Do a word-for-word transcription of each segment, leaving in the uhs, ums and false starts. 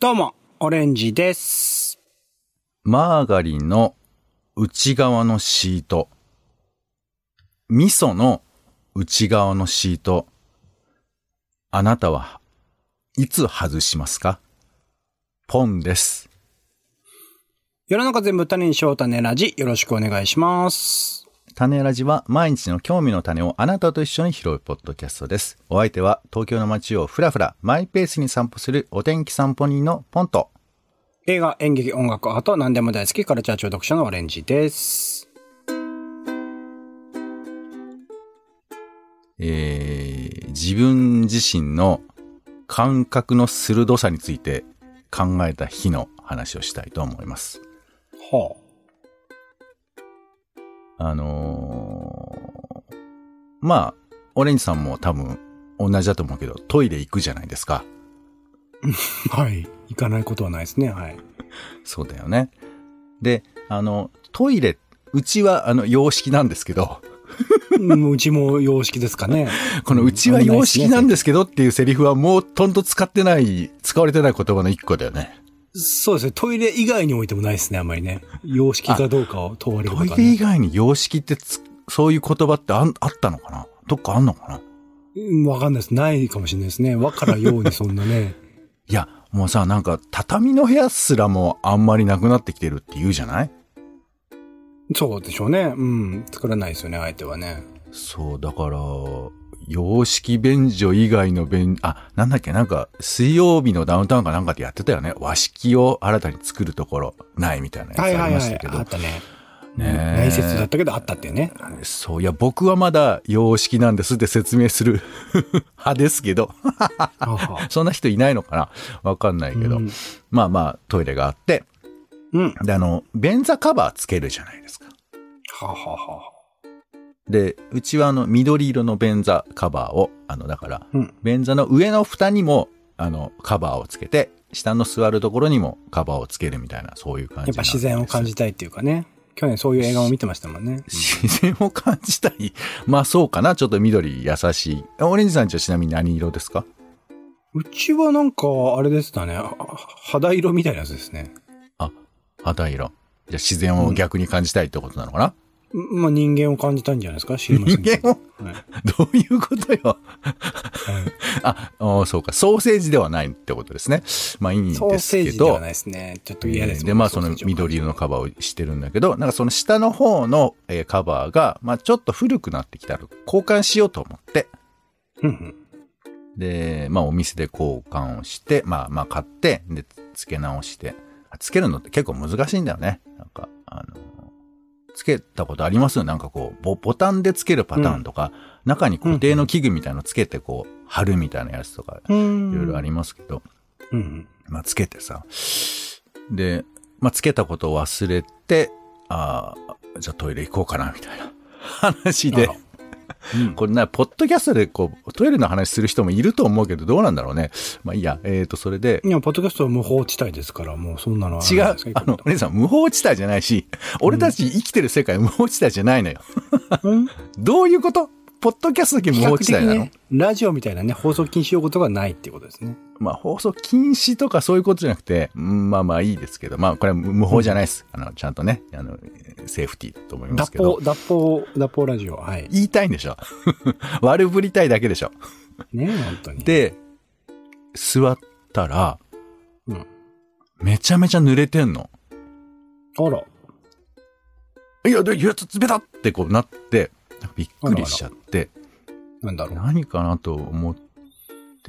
どうも、オレンジです。 マーガリンの内側のシート。味噌の内側のシート。あなたはいつ外しますか？ポンです。 世の中全部種にしよう種ラジ、よろしくお願いします。 種ラジは毎日の興味の種をあなたと一緒に拾うポッドキャストです。お相手は東京の街をふらふらマイペースに散歩するお天気散歩人のポンと、 映画、演劇、音楽、アート、何でも大好きカルチャー中毒者のオレンジです。 えー、自分自身の感覚の鋭さについて考えた日の話をしたいと思います。 はあ。 あのー、まあ、オレンジさんも多分同じだと思うけど、トイレ行くじゃないですか。 はい。行かないことはないですね。はい。 そうだよね。で、あの、トイレ、うちはあの、洋式なんですけど、 うちも洋式ですかね。 このうちは洋式なんですけどっていうセリフはもうとんと使ってない、使われてない言葉の一個だよね。 そうですね。トイレ以外においてもないですね、あんまりね。洋式かどうかを問われることは、ね。 トイレ以外に洋式ってつ、そういう言葉ってあ、あったのかな？どっかあんのかな？ うん、わかんないです。ないかもしれないですね。わからようにそんなね。 いや、もうさ、なんか畳の部屋すらもあんまりなくなってきてるって言うじゃない？ そうでしょうね。うん。作らないですよね、相手はね。 そう、だから、洋式便所以外の便、あ、なんだっけ、なんか、水曜日のダウンタウンかなんかでやってたよね。和式を新たに作るところないみたいなやつありましたけど。 はいはいはい、あったね。 ね、 内説だったけどあったっていうね。 そう、いや、僕はまだ洋式なんですって説明する派ですけど。そんな人いないのかな？わかんないけど。うん、まあまあ、トイレがあって。 うん。 で、あの、便座カバーつけるじゃないですか。 はあ、はあはあ、 で、うちはあの、緑色の便座カバーを、あの、だから、 うん、 便座の上の蓋にも、あの、カバーをつけて、下の座るところにもカバーをつけるみたいな、そういう感じ。 やっぱ自然を感じたいっていうかね。去年そういう映画を見てましたもんね。 自然を感じたい。まあそうかな。ちょっと緑優しい。オレンジさんちはちなみに何色ですか？ うちはなんか、あれでしたね。肌色みたいなやつですね。 あ、肌色。じゃあ自然を逆に感じたいってことなのかな？ うん、まあ人間を感じたいんじゃないですか？知りませんけど。 人間を、はい、どういうことよ。はい、あ、あ、そうか。ソーセージではないってことですね。まあいいんですけど。ソーセージではないですね。ちょっと嫌です、 えー。で、まあその緑色のカバーをしてるんだけど、なんかその下の方の、えー、カバーが、まあちょっと古くなってきたら交換しようと思って。で、まあお店で交換をして、まあまあ買って、で、付け直して。つけるのって結構難しいんだよね。なんか、あの、つけたことありますよ。なんかこうボ、ボタンでつけるパターンとか、うん、中に固定の器具みたいなのつけてこう、貼るみたいなやつとか、いろいろありますけど、 うん、 まあつけてさ、で、まあつけたことを忘れて、ああ、じゃあトイレ行こうかな、みたいな話で、うん、これな、ポッドキャストでこう、トイレの話する人もいると思うけど、どうなんだろうね。まあいいや、えっと、それで。 いや、ポッドキャストは無法地帯ですから、もうそんなのは違う。あの、姉さん、無法地帯じゃないし、俺たち生きてる世界無法地帯じゃないのよ。うん、どういうこと？ポッドキャストだけ無法地帯なの？ ね、ラジオみたいなね、放送禁止用語とかないっていうことですね。 まあ、放送禁止とかそういうことじゃなくて、まあまあいいですけど、まあ、これは無法じゃないです。うん、あの、ちゃんとね、あの、セーフティーだと思いますけど。 脱法、脱法、脱法ラジオ。はい。 言いたいんでしょ。悪ぶりたいだけでしょ。 ねえ、本当に。 で、座ったら、 うん。 めちゃめちゃ濡れてんの。 あら。 いや、で、いや、冷たってこうなって、びっくりしちゃって。 あらあらなんだろう。 何かなと思って、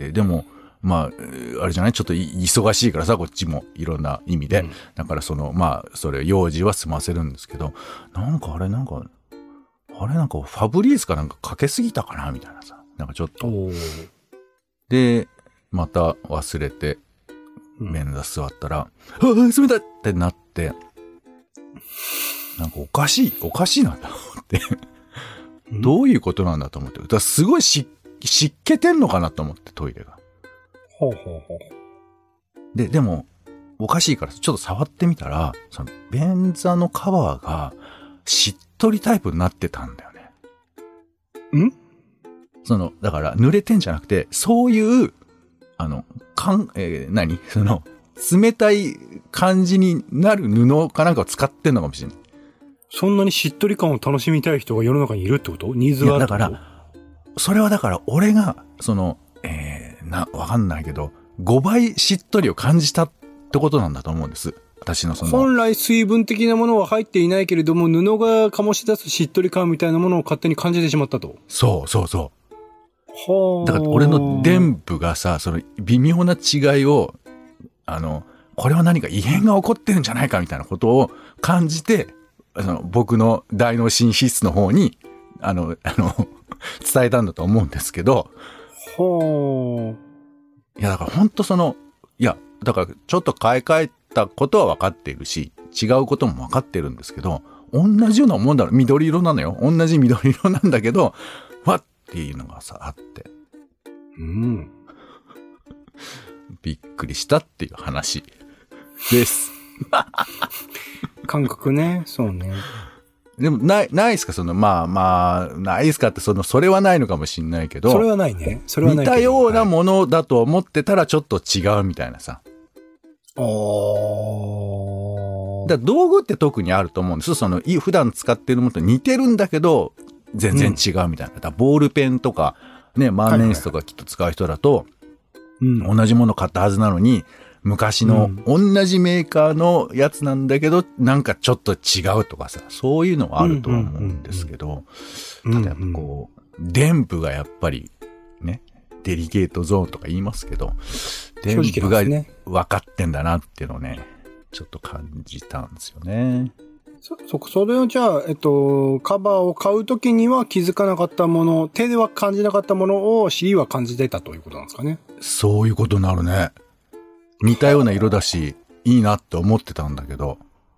でも、まあ、あれじゃないちょっと忙しいからさ、こっちもいろんな意味で。うん、だからその、まあ、それ、用事は済ませるんですけど、なんかあれなんか、あれなんかファブリーズかなんかかけすぎたかなみたいなさ。なんかちょっと。で、また忘れて、便座座ったら、うん、ああ、冷たいってなって、なんかおかしい、おかしいなと思って。どういうことなんだと思って。だからすごいし湿気てんのかなと思って、トイレが。 ほうほうほう。 で、でも、おかしいから、ちょっと触ってみたら、その、便座のカバーが、しっとりタイプになってたんだよね。 ん？ その、だから、濡れてんじゃなくて、そういう、あの、かん、えー、何その、 冷たい感じになる布かなんかを使ってんのかもしれない。 そんなにしっとり感を楽しみたい人が世の中にいるってこと？ニーズがあるってこと？ いや、だから、それはだから俺が、その、えー、な、わかんないけど、ごばいしっとりを感じたってことなんだと思うんです。私のその。 本来水分的なものは入っていないけれども、布が醸し出すしっとり感みたいなものを勝手に感じてしまったと。 そうそうそう。 はあ。 だから俺の伝部がさ、その微妙な違いを、あの、これは何か異変が起こってるんじゃないかみたいなことを感じて、あの僕の大脳神経質の方に、あの、あの、伝えたんだと思うんですけど。 はあ。いや、だから本当その、いや、だからちょっと買い替えたことは分かっているし、違うことも分かってるんですけど、同じようなもんだろ、緑色なのよ。同じ緑色なんだけど、わっていうのがさ、あって。 うん。 びっくりしたっていう話です。 感覚ね、そうね。 でも、ない、ないですかその、まあまあ、ないですかって、その、それはないのかもしんないけど。 それはないね。それはないけど。似たようなものだと思ってたらちょっと違うみたいなさ。 あー。 だから道具って特にあると思うんです。その、普段使ってるものと似てるんだけど、全然違うみたいな。うん、だからボールペンとか、ね、万年筆とかきっと使う人だと、うん、同じもの買ったはずなのに、昔の同じメーカーのやつなんだけど、なんかちょっと違うとかさ、そういうのはあると思うんですけど、ただやっぱこう、電部がやっぱりね、デリケートゾーンとか言いますけど、電部が分かってんだなっていうのをね、ちょっと感じたんですよね。 そ、そ、それをじゃあ、えっと、カバーを買うときには気づかなかったもの、手では感じなかったものを尻は感じてたということなんですかね。 そういうことになるね。似たような色だし、いいなって思ってたんだけど。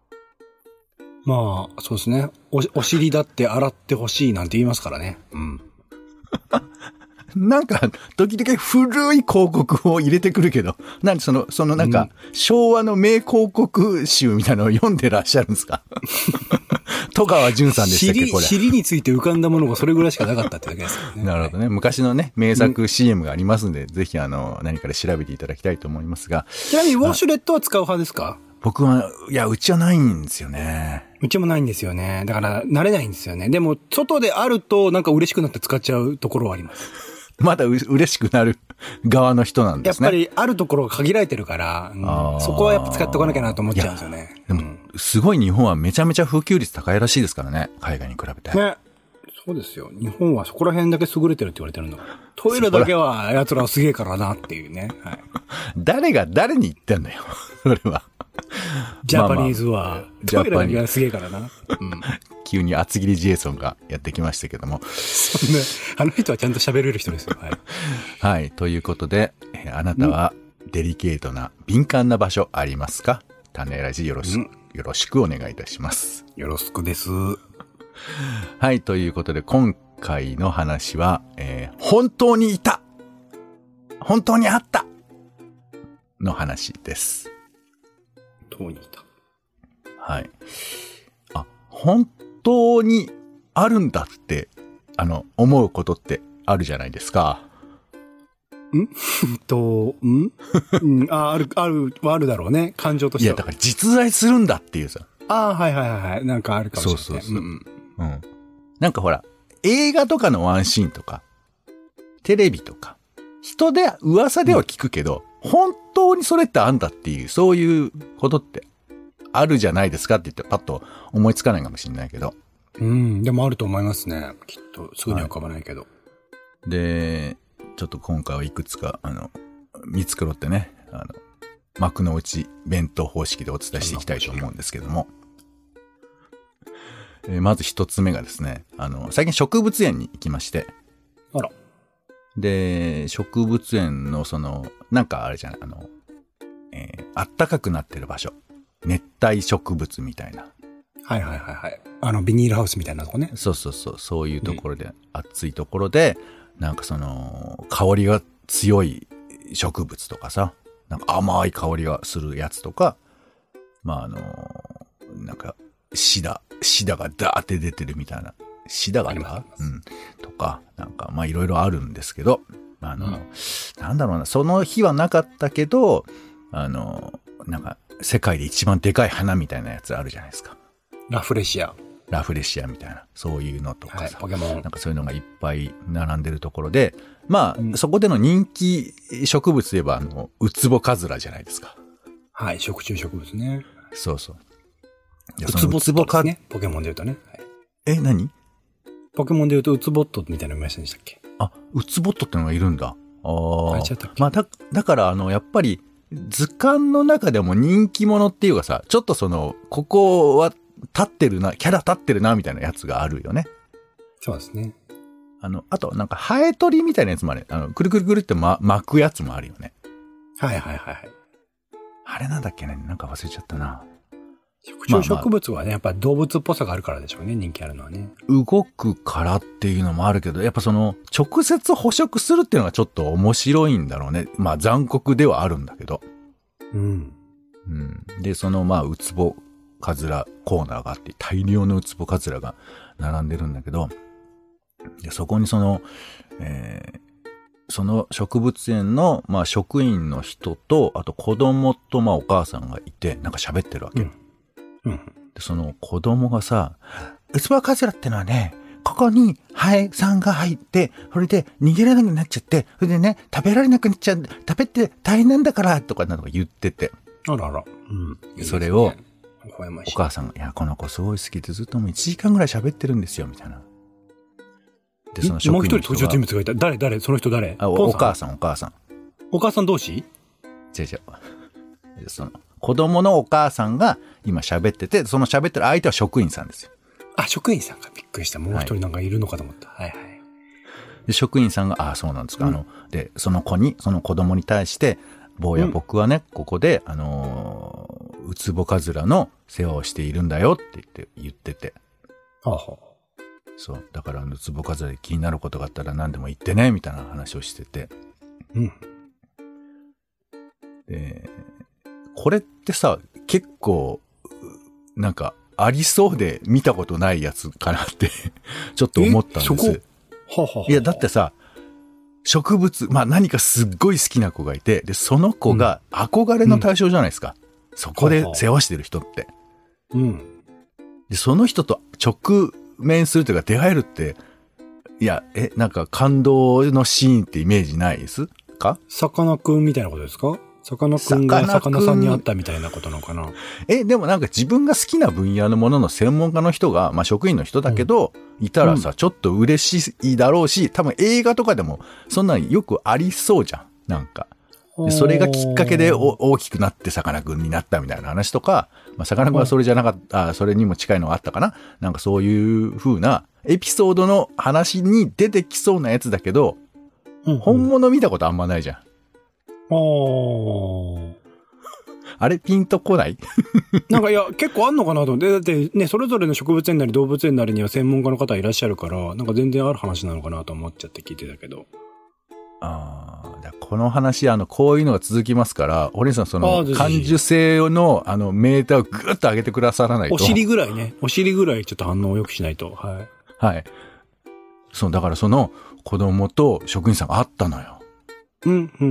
まあ、そうですね。お、お尻だって洗ってほしいなんて言いますからね。うん。 なんか、時々古い広告を入れてくるけど、なんでその、そのなんか、うん、昭和の名広告集みたいなのを読んでらっしゃるんですか？戸川淳さんでしたっけ、これ。 尻について浮かんだものがそれぐらいしかなかったってだけですよね。 なるほどね。昔のね、名作 シーエム がありますんで、うん、ぜひあの、何かで調べていただきたいと思いますが。 ちなみにウォシュレットは使う派ですか？ 僕は、いや、うちはないんですよね。 うちもないんですよね。だから、慣れないんですよね。でも、外であると、なんか嬉しくなって使っちゃうところはあります。 まだう嬉しくなる側の人なんですね。 やっぱりあるところが限られてるから、うん、そこはやっぱ使っておかなきゃなと思っちゃうんですよね。 でも、うん、すごい日本はめちゃめちゃ普及率高いらしいですからね。海外に比べて。 ね。そうですよ。日本はそこら辺だけ優れてるって言われてるんだから。トイレだけは奴らはすげえからなっていうね。はい。 誰が誰に言ってんだよ。それは。 ジャパニーズは、まあまあ、トイレだけはすげえからな。うん。 急に厚切りジェイソンがやってきましたけども。 そんな、あの人はちゃんと喋れる人ですよ。はい。 はい。ということで、えー、あなたはデリケートな敏感な場所ありますか？種ラジよろしく、よろしくお願いいたします。 よろしくです。 はい。ということで、今回の話は、えー、本当にいた本当にあったの話です。 本当にいた。 はい。あ、本当にあるんだって、あの、思うことってあるじゃないですか。 んと、んうん、あ、ある、ある、あるだろうね。感情としては。 いや、だから実在するんだっていうさ。 ああ、はいはいはい。なんかあるかもしれない。 そうそうそう。 うん、 うん。なんかほら、映画とかのワンシーンとか、テレビとか、人で、噂では聞くけど、うん、本当にそれってあんだっていう、そういうことってあるじゃないですかって言ってパッと思いつかないかもしれないけど。 うん、でもあると思いますね。きっと、すぐには浮かばないけど。はい、 で、ちょっと今回はいくつか、あの、見繕ってね、あの、幕の内弁当方式でお伝えしていきたいと思うんですけども。えー、まず一つ目がですね、あの、最近植物園に行きまして。 あら。 で、植物園のその、なんかあれじゃない、あの、えー、あったかくなってる場所。熱帯植物みたいな。 はいはいはいはい。あの、ビニールハウスみたいなとこね。 そうそうそう、そういうところで、うん、暑いところで、なんかその、香りが強い植物とかさ、なんか甘い香りがするやつとか、まああの、なんか、シダ、シダがダーって出てるみたいな。シダがダうん。とか、なんか、まあいろいろあるんですけど、あの、うん、なんだろうな、その日はなかったけど、あの、 なんか、世界で一番でかい花みたいなやつあるじゃないですか。 ラフレシア。 ラフレシアみたいな、そういうのとかさ、はい、 ポケモン。 なんかそういうのがいっぱい並んでるところで、まあ、うん、そこでの人気植物といえば、あの、ウツボカズラじゃないですか。 はい、食虫植物ね。 そうそう。 ウツボットですね。ポケモンで言うとね。はい、 え、何？ ポケモンで言うとウツボットみたいなの見ませんでしたっけ？ あ、ウツボットってのがいるんだ。ああ。 ちゃったっけ？ まあ、だ、だから、あの、やっぱり、図鑑の中でも人気者っていうかさ、ちょっとその、ここは立ってるな、キャラ立ってるな、みたいなやつがあるよね。 そうですね。 あの、あと、なんか、ハエ取りみたいなやつもある。あの、くるくるくるって、ま、巻くやつもあるよね。 はいはいはいはい。 あれなんだっけね、なんか忘れちゃったな。 食虫植物はね、やっぱり動物っぽさがあるからでしょうね、人気あるのはね。 動くからっていうのもあるけど、やっぱその、直接捕食するっていうのがちょっと面白いんだろうね。まあ残酷ではあるんだけど。 うん。 うん。で、そのまあ、ウツボカズラコーナーがあって、大量のウツボカズラが並んでるんだけど、で、そこにその、えー、その植物園の、まあ職員の人と、あと子供とまあお母さんがいて、なんか喋ってるわけ。うんうん、 でその子供がさ、ウツボカズラってのはね、ここにハエさんが入って、それで逃げられなくなっちゃって、それでね、食べられなくなっちゃう、食べて大変なんだから、とかなんか言ってて。 あらあら。 うん。それを、お母さんが、いや、この子すごい好きでずっともういちじかんぐらい喋ってるんですよ、みたいな。 で、その職員の人がもう一人登場人物がいた。誰誰その人誰？ あ、お母さん、お母さん。 お母さん同士？ 違う違う。その、子供のお母さんが今喋ってて、その喋ってる相手は職員さんですよ。 あ、職員さんか。びっくりした。もう一人なんかいるのかと思った。はい、はい、はい。 で、職員さんが、ああ、そうなんですか。うん、あの、で、その子に、その子供に対して、坊や、僕はね、うん、ここで、あのー、ウツボカズラの世話をしているんだよって言って、言ってて。 はあはあ、 そう。だから、ウツボカズラで気になることがあったら何でも言ってね、みたいな話をしてて。 うん。 で、これってさ、結構、なんか、ありそうで見たことないやつかなってちょっと思ったんです。そこはははいや、だってさ、植物、まあ何かすっごい好きな子がいて、で、その子が憧れの対象じゃないですか。うん、そこで世話してる人って。 うん。 で、その人と直面するというか出会えるって、いや、え、なんか感動のシーンってイメージないですか？ さかなクンみたいなことですか？さかなクンが魚さんに会ったみたいなことなのかな。 え、でもなんか自分が好きな分野のものの専門家の人が、まあ職員の人だけど、うん、いたらさ、ちょっと嬉しいだろうし、多分映画とかでもそんなによくありそうじゃん。なんか。でそれがきっかけでお大きくなってさかなクンになったみたいな話とか、まあさかなクンはそれじゃなかった、あ、それにも近いのがあったかな。なんかそういう風なエピソードの話に出てきそうなやつだけど、うんうん、本物見たことあんまないじゃん。 あー。 あれピンとこないなんかいや、結構あんのかなと思って。だってね、それぞれの植物園なり動物園なりには専門家の方いらっしゃるから、なんか全然ある話なのかなと思っちゃって聞いてたけど。 ああ、この話、あの、こういうのが続きますから、堀さん、その、感受性の、あの、メーターをぐーっと上げてくださらないと。 お尻ぐらいね。お尻ぐらいちょっと反応を良くしないと。はい。 はい。そう、だからその、子供と職員さんが会ったのよ。 うん、うん、うん、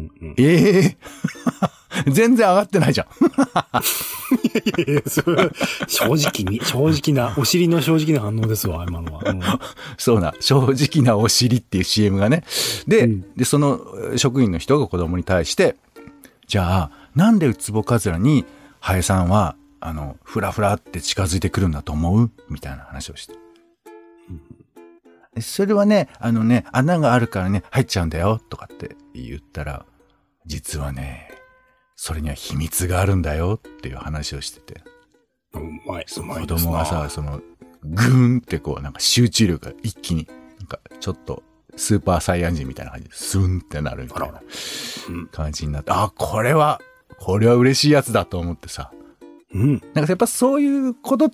うん。 ええー、全然上がってないじゃん。 いやいやいや、それ正直に、正直な、お尻の正直な反応ですわ、今のは。うん、 そうな、正直なお尻っていう シーエム がね。で、うん、で、その職員の人が子供に対して、じゃあ、なんでウツボカズラにハエさんは、あの、ふらふらって近づいてくるんだと思うみたいな話をして。それはね、あのね、穴があるからね、入っちゃうんだよ、とかって言ったら、実はね、それには秘密があるんだよ、っていう話をしてて。 うまい、うまい。 子供がさ、その、ぐーんってこう、なんか集中力が一気に、なんかちょっと、スーパーサイヤ人みたいな感じで、スンってなるみたいな感じになって、あ、これは、これは嬉しいやつだと思ってさ。 うん。 なんかやっぱそういうことって、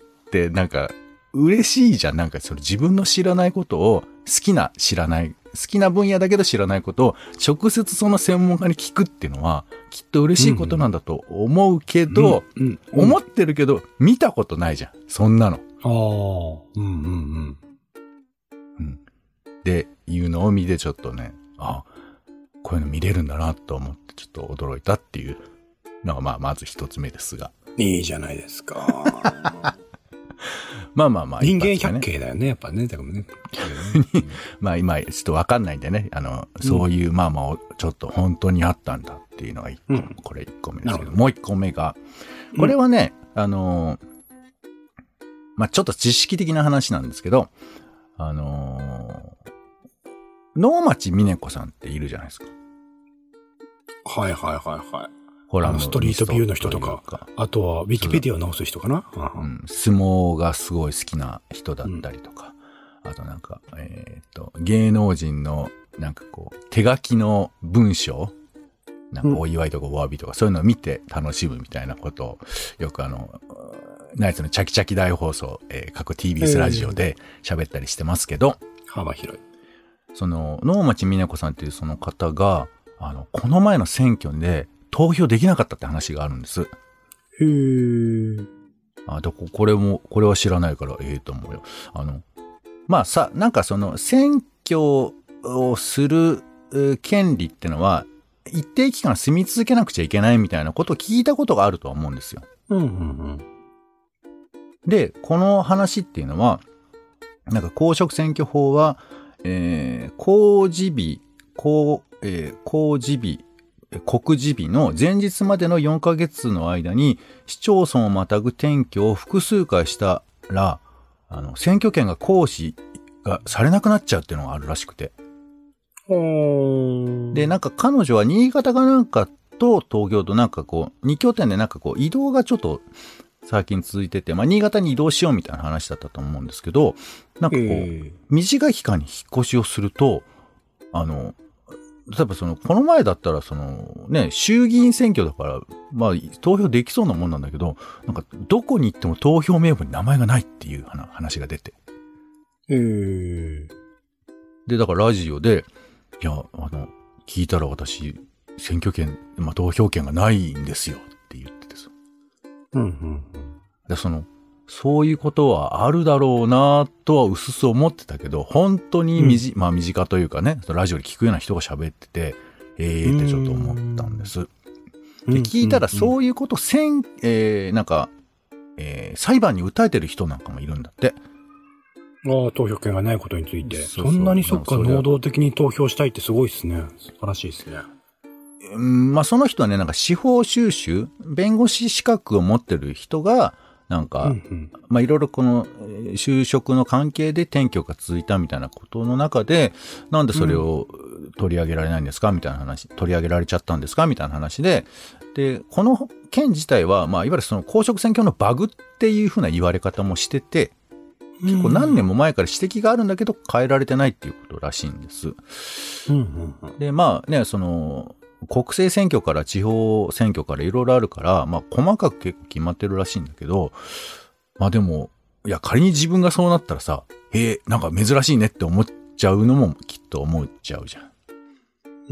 なんか、嬉しいじゃん。なんかそれ自分の知らないことを好きな知らない、好きな分野だけど知らないことを直接その専門家に聞くっていうのはきっと嬉しいことなんだと思うけど、うんうんうん、思ってるけど見たことないじゃん。そんなの。 ああ、うんうんうん。 うん。で、いうのを見てちょっとね、あ、こういうの見れるんだなと思ってちょっと驚いたっていうのがまあまず一つ目ですが。 いいじゃないですか。 まあまあまあ。 人間百景だよね、やっぱね。だからね。 まあ今、ちょっとわかんないんでね。あの、そういう、まあまあ、ちょっと本当にあったんだっていうのが一個、うん、これ一個目ですけど、もう一個目が、これはね、うん、あの、まあちょっと知識的な話なんですけど、あのー、能町みね子さんっているじゃないですか。 はいはいはいはい。 ほら、 ストリートビューの人とか、あとはウィキペディアを直す人かな、 うん、相撲がすごい好きな人だったりとか、うん、あとなんか、えっと、芸能人のなんかこう、手書きの文章、なんかお祝いとかお詫びとか、うん、そういうのを見て楽しむみたいなことを、よくあの、ナイツのチャキチャキ大放送、えー、各 ティービーエス ラジオで喋ったりしてますけど、 幅広い。その、能町みね子さんっていうその方が、あの、この前の選挙で投票できなかったって話があるんです。 へー。 あ、で、これも、これは知らないから、ええと思うよ。あの、まあさ、なんかその、選挙をする権利ってのは、一定期間住み続けなくちゃいけないみたいなことを聞いたことがあるとは思うんですよ。 うんうんうん。 で、この話っていうのは、なんか公職選挙法は、えー、公示日、公、えー、公示日、告示日の前日までのよんかげつの間に市町村をまたぐ転居を複数回したら、あの、選挙権が行使がされなくなっちゃうっていうのがあるらしくて。で、なんか彼女は新潟かなんかと東京となんかこう、二拠点でなんかこう移動がちょっと最近続いてて、まあ新潟に移動しようみたいな話だったと思うんですけど、なんかこう、短い期間に引っ越しをすると、あの、例えばその、この前だったらその、ね、衆議院選挙だから、まあ投票できそうなもんなんだけど、なんかどこに行っても投票名簿に名前がないっていう話が出て。 へー。 で、だからラジオで、いや、あの、聞いたら私、選挙権、まあ投票権がないんですよって言っててさ。 うんうんうん。 で、その、そういうことはあるだろうなとは薄々思ってたけど、本当にみじ、うん、まあ身近というかね、ラジオで聞くような人が喋ってて、ええー、ってちょっと思ったんです。で、聞いたらそういうことせん、えー、なんか、えー、裁判に訴えてる人なんかもいるんだって。 ああ、投票権がないことについて。そうそう、そんなにそっか、能動的に投票したいってすごいですね。素晴らしいですね。 うん、まあその人はね、なんか司法修習、弁護士資格を持ってる人が、なんか、うんうん、まあいろいろこの就職の関係で転居が続いたみたいなことの中で、なんでそれを取り上げられないんですかみたいな話、取り上げられちゃったんですかみたいな話で、で、この件自体は、まあいわゆるその公職選挙のバグっていうふうな言われ方もしてて、結構何年も前から指摘があるんだけど変えられてないっていうことらしいんです。 うんうんうん、 で、まあね、その、国政選挙から地方選挙からいろいろあるから、まあ細かく結構決まってるらしいんだけど、まあでも、いや仮に自分がそうなったらさ、えー、なんか珍しいねって思っちゃうのもきっと思っちゃうじゃん。 うん。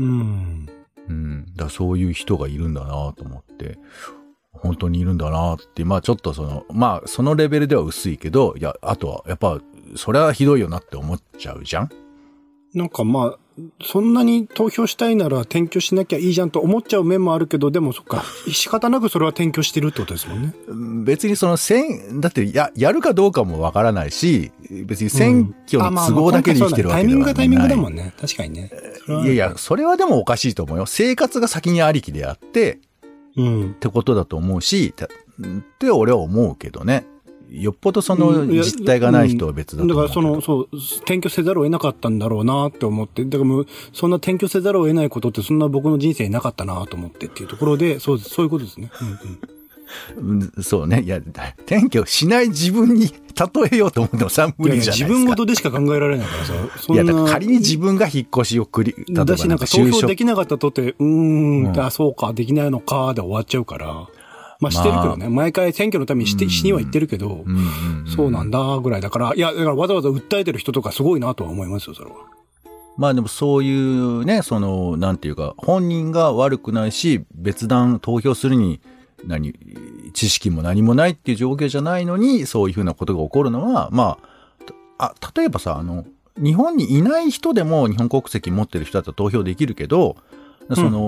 うん。だからそういう人がいるんだなと思って、本当にいるんだなって、まあちょっとその、まあそのレベルでは薄いけど、いや、あとはやっぱ、それはひどいよなって思っちゃうじゃん。 なんかまあ、そんなに投票したいなら転居しなきゃいいじゃんと思っちゃう面もあるけど、でもそっか、仕方なくそれは転居してるってことですもんね。 別にその選、だってや、やるかどうかもわからないし、別に選挙の都合だけで生きてるわけではない。タイミングがタイミングだもんね。確かにね。 いやいや、それはでもおかしいと思うよ。生活が先にありきであって、うん。ってことだと思うし、って俺は思うけどね。よっぽどその実態がない人は別だと思う、 うん、だからその、そう、転居せざるを得なかったんだろうなって思って、だからもう、そんな転居せざるを得ないことってそんな僕の人生になかったなと思ってっていうところで、そうです、そういうことですね。 うんうん、そうね。いや、転居しない自分に例えようと思ってもさ、無理じゃないですか。いやいや、 自分ごとでしか考えられないからさ。 そんな。いや、だから仮に自分が引っ越しを繰り、例えばだしなんか投票できなかったとって、うーん、うん、あ、そうか、できないのか、で終わっちゃうから。まあしてるけどね。まあ、毎回選挙のためにして、しには言ってるけど、うんうんうん、そうなんだ、ぐらいだから、いや、だからわざわざ訴えてる人とかすごいなとは思いますよ、それは。 まあでもそういうね、その、なんていうか、本人が悪くないし、別段投票するに、何、知識も何もないっていう状況じゃないのに、そういうふうなことが起こるのは、まあ、あ、例えばさ、あの、日本にいない人でも日本国籍持ってる人だったら投票できるけど、その、うん、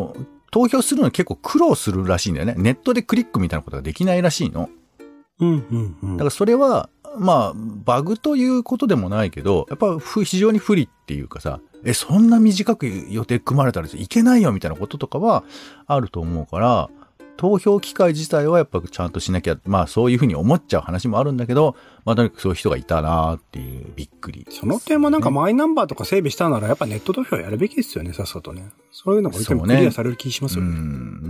投票するのに結構苦労するらしいんだよね。ネットでクリックみたいなことができないらしいの。 うんうんうん。 だからそれは、まあ、バグということでもないけど、やっぱ非常に不利っていうかさ、え、そんな短く予定組まれたらいけないよみたいなこととかはあると思うから、投票機会自体はやっぱちゃんとしなきゃ、まあそういうふうに思っちゃう話もあるんだけど、まあとにかくそういう人がいたなーっていうびっくり、ね。 その点もなんかマイナンバーとか整備したならやっぱネット投票やるべきですよね、さっさとね。そういうのがクリアされる気しますよね。 うん、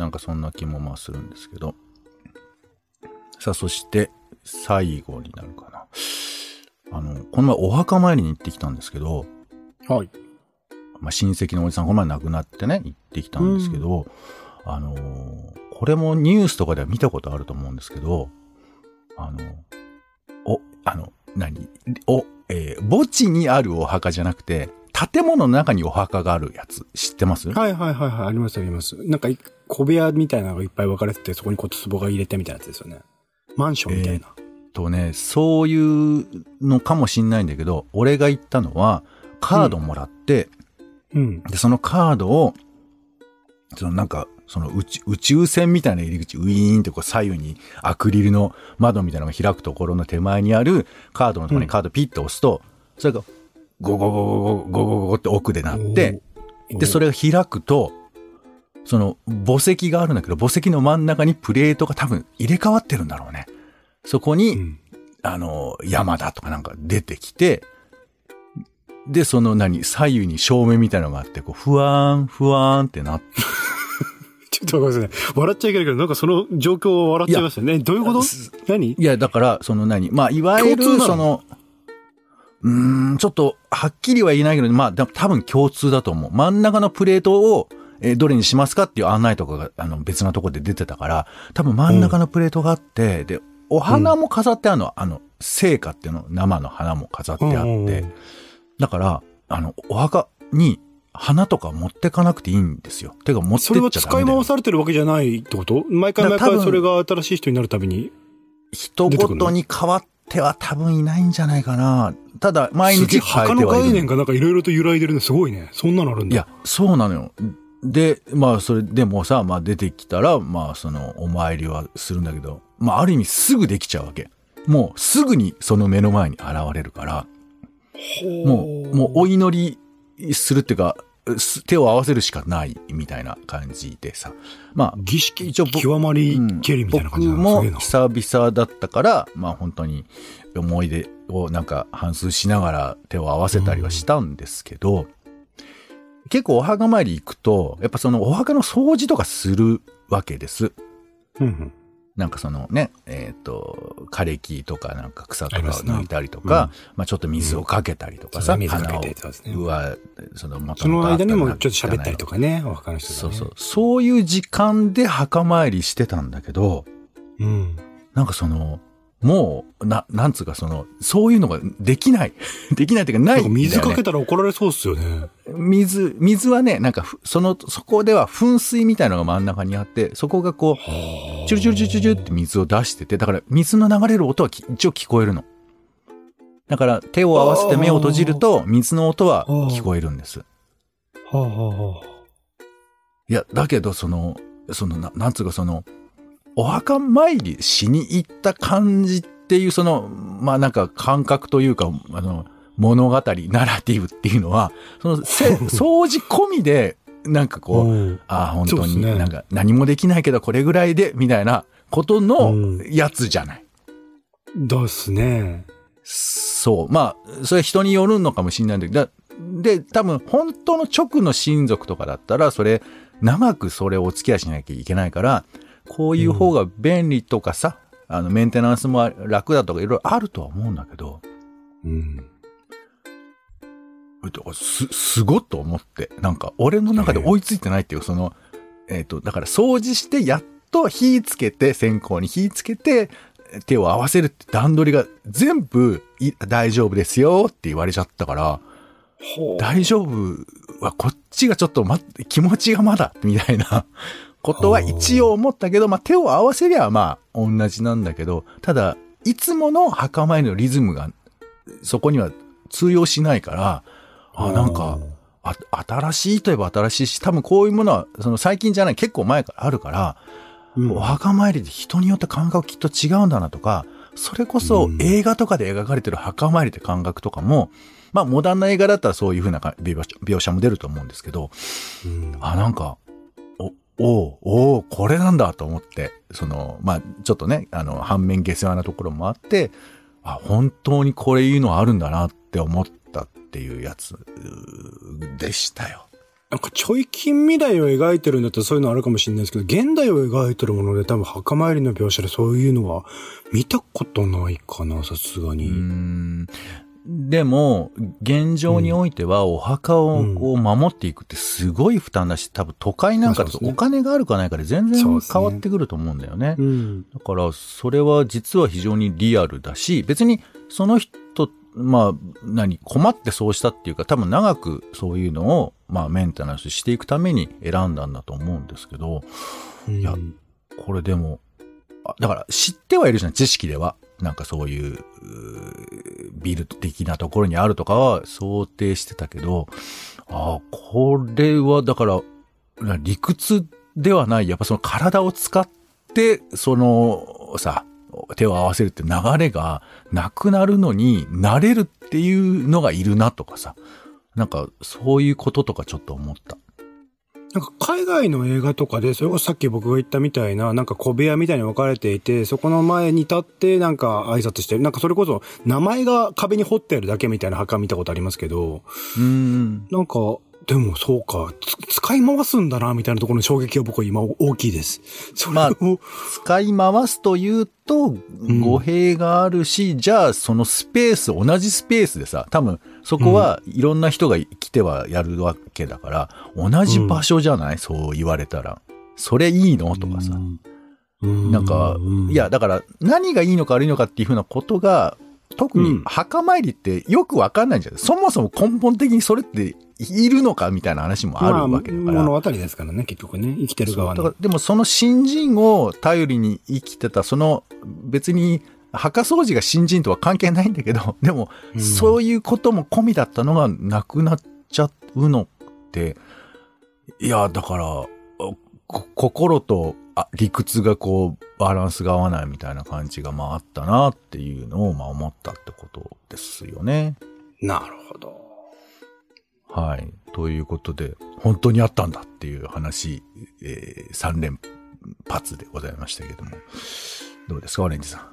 なんかそんな気もまあするんですけど。さあそして最後になるかな。あの、この前お墓参りに行ってきたんですけど、 はい。 まあ親戚のおじさんこの前亡くなってね、行ってきたんですけど、うん、あのー、これもニュースとかでは見たことあると思うんですけど、あの、お、あの、何お、えー、墓地にあるお墓じゃなくて、建物の中にお墓があるやつ、知ってます？ はいはいはいはい、ありますあります。なんか、小部屋みたいなのがいっぱい分かれてて、そこに骨壺が入れてみたいなやつですよね。マンションみたいな。 えー、とね、そういうのかもしんないんだけど、俺が行ったのは、カードもらって、 うん。 で、そのカードを、そのなんか、その宇宙、宇宙船みたいな入り口、ウィーンってこう左右にアクリルの窓みたいなのが開くところの手前にあるカードのところにカードピッて押すと、うん、それがゴゴゴゴゴゴゴゴって奥でなって、で、それが開くと、その墓石があるんだけど、墓石の真ん中にプレートが多分入れ替わってるんだろうね。そこに、うん、あの、山田とかなんか出てきて、で、その何、左右に照明みたいなのがあって、こう、ふわーん、ふわーんってなって。 ちょっとごめんなさい。笑っちゃいけないけど、なんかその状況を笑っちゃいましたね。どういうこと？何？ いや、だから、その何、まあ、いわゆる、その、うーん、ちょっと、はっきりは言えないけど、まあ、多分共通だと思う。真ん中のプレートを、えー、どれにしますかっていう案内とかが、あの、別なところで出てたから、多分真ん中のプレートがあって、うん、で、お花も飾ってあるのは、うん、あの、聖花っていうの、生の花も飾ってあって、うんうんうん、だから、あの、お墓に、花とか持ってかなくていいんですよ。てか持ってっちゃダメだよ。 それは使い回されてるわけじゃないってこと？毎回毎回それが新しい人になるたびに。 人ごとに変わっては多分いないんじゃないかな。ただ、毎日変えてはいる。 墓の概念がなんかいろいろと揺らいでるのすごいね。そんなのあるんだ。 いや、そうなのよ。で、まあそれでもさ、まあ出てきたら、まあそのお参りはするんだけど、まあある意味すぐできちゃうわけ。もうすぐにその目の前に現れるから、もう、もうお祈りするっていうか、手を合わせるしかないみたいな感じでさ。まあ、 儀式一応極まりけりみたいな感じなの、 うん、僕も久々だったから、まあ本当に思い出をなんか反芻しながら手を合わせたりはしたんですけど、うん、結構お墓参り行くと、やっぱそのお墓の掃除とかするわけです。 うんうんなんかそのね、えっと、枯れ木とかなんか草とかを抜いたりとか、まあ、ねうん、まあちょっと水をかけたりとかさ、 うん、水かけてたんですね。 うわ、その元々その間にもちょっと喋ったりとかね、お墓の人がね。 そうそう。そういう時間で墓参りしてたんだけど、 うん。 なんかその、もう、な、なんつうかその、そういうのができない。できないっていうかないんだよね。 水かけたら怒られそうっすよね。 水、水はね、なんか、その、そこでは噴水みたいなのが真ん中にあって、そこがこう、チュルチュルチュルチュルって水を出してて、だから水の流れる音は一応聞こえるの。だから手を合わせて目を閉じると、水の音は聞こえるんです。 はあはあはあ。 いや、だけどその、その、な、なんつうかその、お墓参りしに行った感じっていうその、まあなんか感覚というか、あの、物語、ナラティブっていうのは、その、せ、掃除込みで、なんかこう、ああ、本当になんか何もできないけどこれぐらいで、みたいなことのやつじゃない。 だっすね。 そう。まあ、それ人によるのかもしれないんだけど、で、多分本当の直の親族とかだったら、それ、長くそれをお付き合いしなきゃいけないから、こういう方が便利とかさ、うん、あの、メンテナンスも楽だとかいろいろあるとは思うんだけど、 うん。 す、すごっと思って、なんか、俺の中で追いついてないっていう、その、えっと、だから掃除して、やっと火つけて、線香に火つけて、手を合わせるって段取りが全部大丈夫ですよって言われちゃったから、大丈夫はこっちがちょっと待って、気持ちがまだ、みたいなことは一応思ったけど、まあ手を合わせりゃまあ同じなんだけど、ただ、いつもの墓参りのリズムがそこには通用しないから、あ、なんか、 あ、新しいといえば新しいし、多分こういうものは、その最近じゃない、結構前からあるから、うん、お墓参りで人によって感覚きっと違うんだなとか、それこそ映画とかで描かれてる墓参りって感覚とかも、まあモダンな映画だったらそういう風な描写も出ると思うんですけど、うん、あ、なんか、お、おおこれなんだと思って、その、まあちょっとね、あの、反面下世話なところもあって、あ、本当にこれいうのあるんだなって思ったっていうやつでしたよ。 なんかちょい近未来を描いてるんだったらそういうのあるかもしれないですけど、現代を描いてるもので多分墓参りの描写でそういうのは見たことないかな、さすがに。うーん、 でも、現状においてはお墓を、うん、を守っていくってすごい負担だし、多分都会なんかだとお金があるかないかで全然変わってくると思うんだよね。うん、だからそれは実は非常にリアルだし、別にその人、まあ、何、困ってそうしたっていうか、多分長くそういうのを、まあ、メンテナンスしていくために選んだんだと思うんですけど、うん、いや、これでも、だから知ってはいるじゃん、知識では。なんかそういう、ビル的なところにあるとかは想定してたけど、ああ、これはだから、理屈ではない、やっぱその体を使って、その、さ、手を合わせるって流れがなくなるのに慣れるっていうのがいるなとかさ。なんかそういうこととかちょっと思った。 なんか海外の映画とかで、それこそさっき僕が言ったみたいな、なんか小部屋みたいに分かれていて、そこの前に立ってなんか挨拶してる。なんかそれこそ名前が壁に彫ってあるだけみたいな墓見たことありますけど、うーん、なんか、でもそうか、使い回すんだな、みたいなところの衝撃は僕は今大きいです。それを、まあ、 使い回すというと、語弊があるし、うん、じゃあそのスペース、同じスペースでさ、多分そこはいろんな人が来てはやるわけだから、同じ場所じゃない、うん、そう言われたら。それいいのとかさ。うん、なんか、いや、だから何がいいのか悪いのかっていうふうなことが、特に墓参りってよくわかんないんじゃない、うん、そもそも根本的にそれっているのかみたいな話もあるわけだから。 まあ、物語ですからね、結局ね。生きてる側の。 だからでもその新人を頼りに生きてた、その別に墓掃除が新人とは関係ないんだけど、でもそういうことも込みだったのがなくなっちゃうのって、いや、だから、心と理屈がこうバランスが合わないみたいな感じがまああったなっていうのをまあ思ったってことですよね。 なるほど。 はい。ということで、本当にあったんだっていう話、えー、さん連発でございましたけども。どうですか、オレンジさん。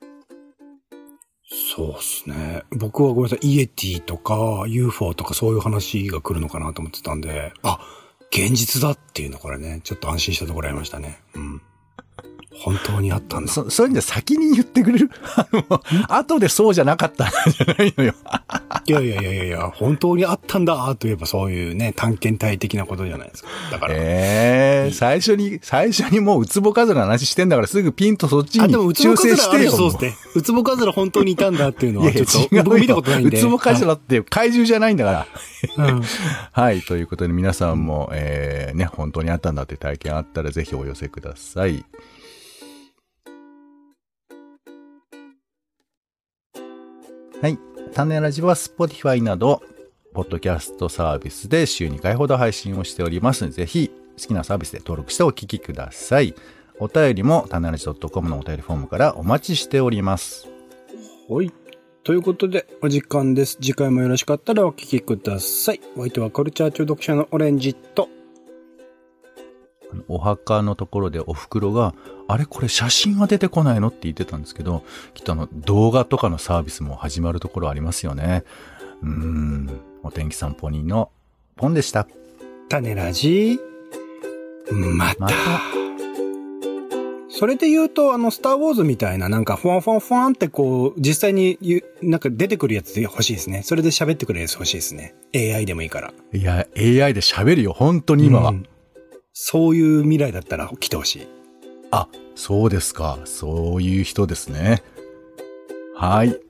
そうですね。僕はごめんなさい、イエティとか ユーフォー とかそういう話が来るのかなと思ってたんで、あ、現実だっていうのこれね、ちょっと安心したところありましたね。うん。本当にあったんだ。 そ、そういうんで先に言ってくれるあの、後でそうじゃなかったんじゃないのよ。 いやいやいやいやいや、本当にあったんだといえばそういうね、探検隊的なことじゃないですか。だから。 ええー、最初に、最初にもうウツボカズラの話してんだからすぐピンとそっちに修正してよ。 そうですね。ウツボカズラ本当にいたんだっていうのはちょっと僕見たことないんで。 ウツボカズラって怪獣じゃないんだから。うん、はい、ということで皆さんも、えー、ね、本当にあったんだって体験あったらぜひお寄せください。はい。種ラジは Spotify など、ポッドキャストサービスで週にかいほど配信をしております。ぜひ、好きなサービスで登録してお聞きください。お便りも、種ラジ .com のお便りフォームからお待ちしております。 はい。ということで、お時間です。次回もよろしかったらお聞きください。お相手はカルチャー中毒者のオレンジと、 お墓のところでお袋が、あれこれ写真が出てこないのって言ってたんですけど、きっとあの動画とかのサービスも始まるところありますよね。うーん、お天気散歩人のポンでした。 種ラジまた。またそれで言うと、あの、スターウォーズみたいな、なんか、フワンフワンフワンってこう、実際に言う、なんか出てくるやつで欲しいですね。それで喋ってくれるやつ欲しいですね。エーアイ でもいいから。 いや、エーアイ で喋るよ、本当に今は。うん、 そういう未来だったら来てほしい。 あ、そうですか。そういう人ですね。はい。